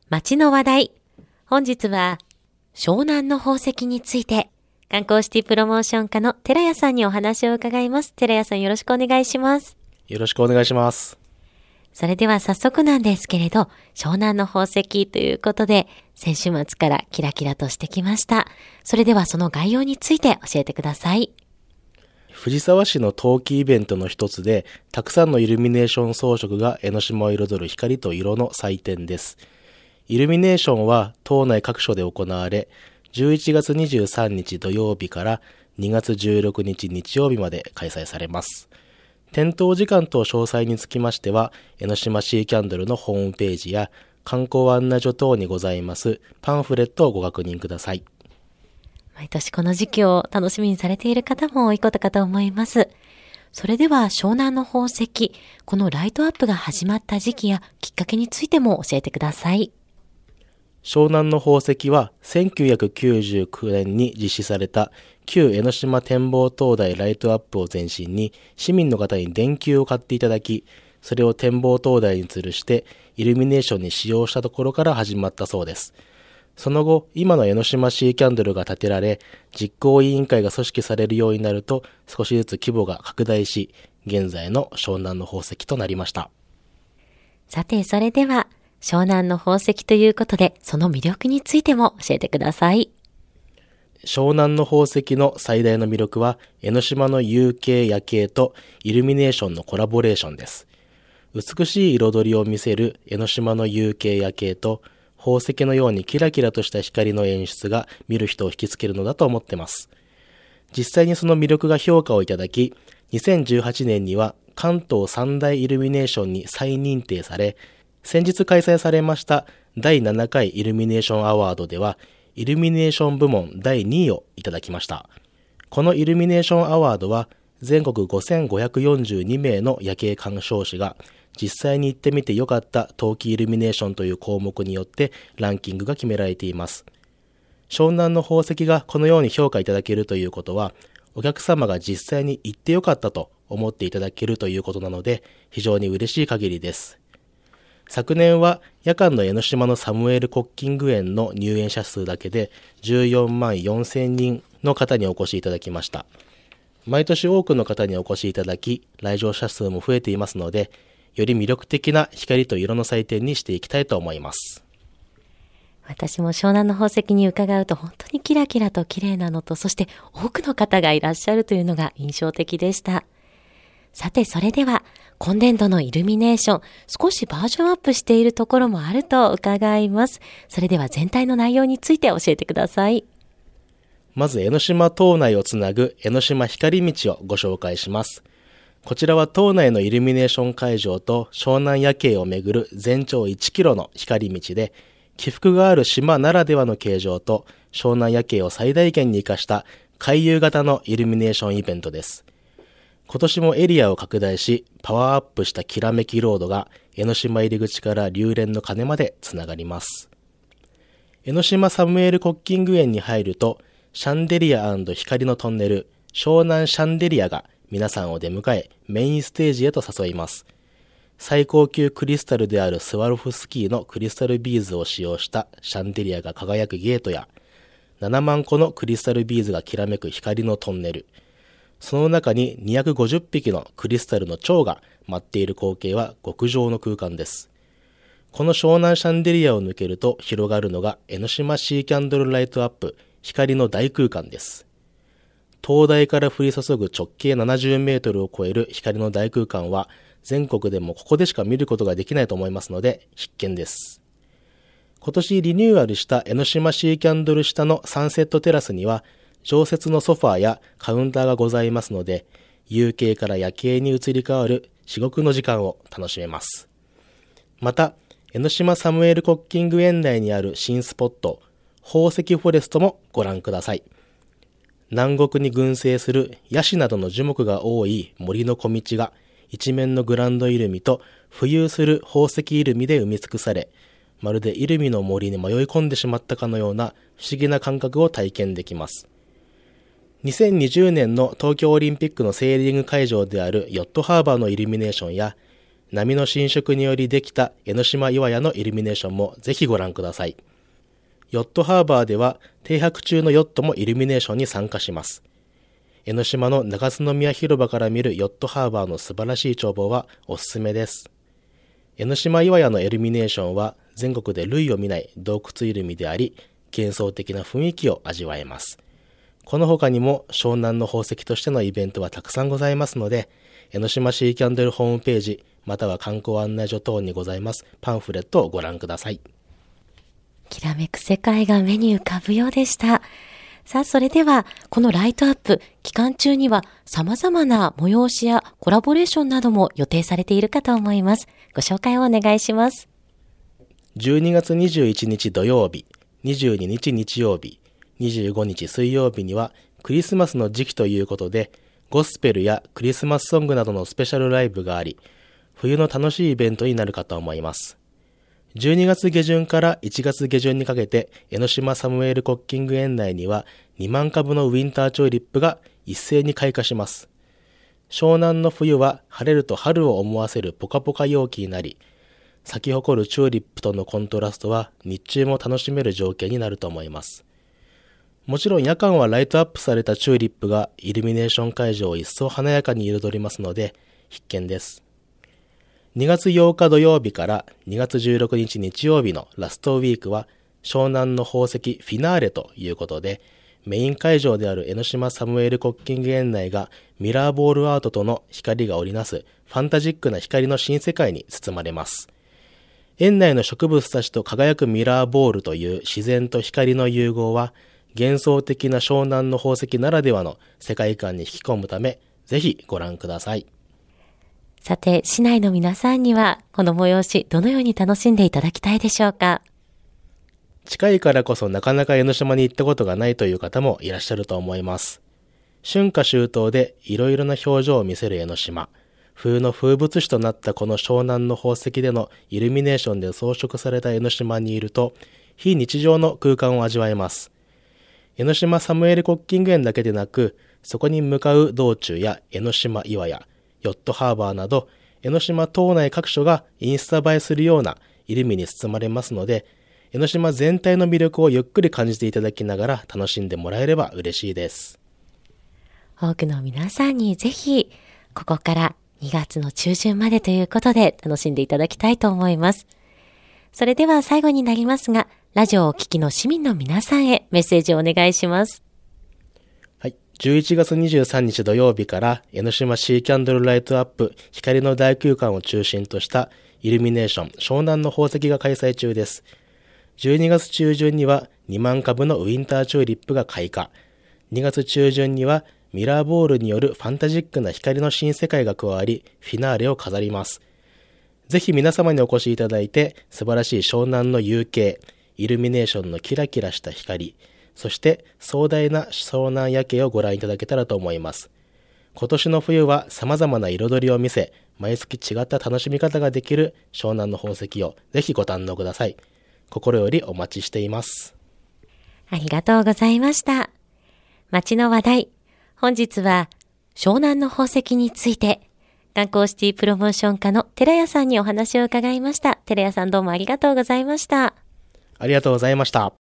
街の話題。本日は湘南の宝石について観光シティプロモーション課の寺谷さんにお話を伺います。寺谷さん、よろしくお願いします。 よろしくお願いします。 それでは早速なんですけれど、湘南の宝石ということで先週末からキラキラとしてきました。それではその概要について教えてください。 藤沢市の冬季イベントの一つで、たくさんのイルミネーション装飾が江ノ島を彩る光と色の祭典です。イルミネーションは島内各所で行われ、11月23日土曜日から2月16日日曜日まで開催されます。点灯時間と詳細につきましては、江ノ島シーキャンドルのホームページや観光案内所等にございますパンフレットをご確認ください。 毎年この時期を楽しみにされている方も多いことかと思います。それでは湘南の宝石、このライトアップが始まった時期やきっかけについても教えてください。 湘南の宝石は1999年に実施された旧江ノ島展望灯台ライトアップを前身に、市民の方に電球を買っていただき、それを展望灯台に吊るしてイルミネーションに使用したところから始まったそうです。その後、今の江ノ島シーキャンドルが建てられ、実行委員会が組織されるようになると、少しずつ規模が拡大し、現在の湘南の宝石となりました。 さて、それでは湘南の宝石ということで、その魅力についても教えてください。 湘南の宝石の最大の魅力は、江ノ島の夕景夜景とイルミネーションのコラボレーションです。美しい彩りを見せる江ノ島の夕景夜景と、宝石のようにキラキラとした光の演出が見る人を引きつけるのだと思ってます。実際にその魅力が評価をいただき、2018年には関東三大イルミネーションに再認定され、先日開催されました第7回イルミネーションアワードでは、イルミネーション部門第2位をいただきました。このイルミネーションアワードは、全国5542名の夜景鑑賞士が、実際に行ってみてよかった冬季イルミネーションという項目によってランキングが決められています。湘南の宝石がこのように評価いただけるということは、お客様が実際に行ってよかったと思っていただけるということなので、非常に嬉しい限りです。昨年は夜間の江ノ島のサムエル・コッキング園の入園者数だけで14万4000人の方にお越しいただきました。毎年多くの方にお越しいただき、来場者数も増えていますので、より魅力的な光と色の祭典にしていきたいと思います。 私も湘南の宝石に伺うと本当にキラキラと綺麗なのと、そして多くの方がいらっしゃるというのが印象的でした。さて、それでは今年度のイルミネーション、少しバージョンアップしているところもあると伺います。それでは全体の内容について教えてください。 まず江ノ島島内をつなぐ江ノ島光道をご紹介します。こちらは島内のイルミネーション会場と湘南夜景をめぐる全長1キロの光道で、起伏がある島ならではの形状と湘南夜景を最大限に生かした回遊型のイルミネーションイベントです。今年もエリアを拡大し、パワーアップしたきらめきロードが江ノ島入り口から龍蓮の鐘までつながります。江ノ島サムエル・コッキング園に入ると、シャンデリア&光のトンネル、湘南シャンデリアが皆さんを出迎え、メインステージへと誘います。最高級クリスタルであるスワロフスキーのクリスタルビーズを使用したシャンデリアが輝くゲートや、7万個のクリスタルビーズがきらめく光のトンネル、その中に250匹のクリスタルの蝶が舞っている光景は極上の空間です。この湘南シャンデリアを抜けると広がるのが江ノ島シーキャンドルライトアップ、光の大空間です。灯台から降り注ぐ直径70メートルを超える光の大空間は、全国でもここでしか見ることができないと思いますので必見です。今年リニューアルした江ノ島シーキャンドル下のサンセットテラスには常設のソファーやカウンターがございますので、夕景から夜景に移り変わる至極の時間を楽しめます。また、江ノ島サムエル・コッキング園内にある新スポット、宝石フォレストもご覧ください。南国に群生するヤシなどの樹木が多い森の小道が一面のグランドイルミと浮遊する宝石イルミで埋め尽くされ、まるでイルミの森に迷い込んでしまったかのような不思議な感覚を体験できます。2020年の東京オリンピックのセーリング会場であるヨットハーバーのイルミネーションや波の浸食によりできた江ノ島岩屋のイルミネーションもぜひご覧ください。ヨットハーバーでは停泊中のヨットもイルミネーションに参加します。江ノ島の長津宮広場から見るヨットハーバーの素晴らしい眺望はおすすめです。江ノ島岩屋のイルミネーションは全国で類を見ない洞窟イルミであり、幻想的な雰囲気を味わえます。この他にも湘南の宝石としてのイベントはたくさんございますので、江ノ島シーキャンドルホームページ、または観光案内所等にございますパンフレットをご覧ください。 きらめく世界が目に浮かぶようでした。さあ、それではこのライトアップ期間中には様々な催しやコラボレーションなども予定されているかと思います。ご紹介をお願いします。 12月21日土曜日、22日日曜日、25日水曜日にはクリスマスの時期ということで、ゴスペルやクリスマスソングなどのスペシャルライブがあり、冬の楽しいイベントになるかと思います。12月下旬から1月下旬にかけて、江ノ島サムエルコッキング園内には2万株のウィンターチューリップが一斉に開花します。湘南の冬は晴れると春を思わせるポカポカ陽気になり、咲き誇るチューリップとのコントラストは日中も楽しめる条件になると思います。もちろん夜間はライトアップされたチューリップがイルミネーション会場を一層華やかに彩りますので必見です。2月8日土曜日から2月16日日曜日のラストウィークは湘南の宝石フィナーレということで、メイン会場である江ノ島サムエルコッキング園内がミラーボールアートとの光が織りなすファンタジックな光の新世界に包まれます。園内の植物たちと輝くミラーボールという自然と光の融合は幻想的な湘南の宝石ならではの世界観に引き込むため、ぜひご覧ください。 さて、市内の皆さんにはこの催しどのように楽しんでいただきたいでしょうか。 近いからこそなかなか江ノ島に行ったことがないという方もいらっしゃると思います。春夏秋冬でいろいろな表情を見せる江ノ島。冬の風物詩となったこの湘南の宝石でのイルミネーションで装飾された江ノ島にいると、非日常の空間を味わえます。江ノ島サムエルコッキング園だけでなく、そこに向かう道中や江ノ島岩屋、ヨットハーバーなど、江ノ島島内各所がインスタ映えするようなイルミに包まれますので、江ノ島全体の魅力をゆっくり感じていただきながら楽しんでもらえれば嬉しいです。 多くの皆さんにぜひ、ここから2月の中旬までということで楽しんでいただきたいと思います。それでは最後になりますが、ラジオをお聞きの市民の皆さんへメッセージをお願いします。 はい。11月23日土曜日から江ノ島シーキャンドルライトアップ光の大空間を中心としたイルミネーション湘南の宝石が開催中です。12月中旬には2万株のウィンターチューリップが開花。2月中旬にはミラーボールによるファンタジックな光の新世界が加わり、フィナーレを飾ります。ぜひ皆様にお越しいただいて、素晴らしい湘南の夕景、イルミネーションのキラキラした光、そして壮大な湘南夜景をご覧いただけたらと思います。今年の冬は様々な彩りを見せ、毎月違った楽しみ方ができる湘南の宝石をぜひご堪能ください。心よりお待ちしています。 ありがとうございました。街の話題、本日は湘南の宝石について観光シティプロモーション課の寺谷さんにお話を伺いました。寺谷さんどうもありがとうございました。 ありがとうございました。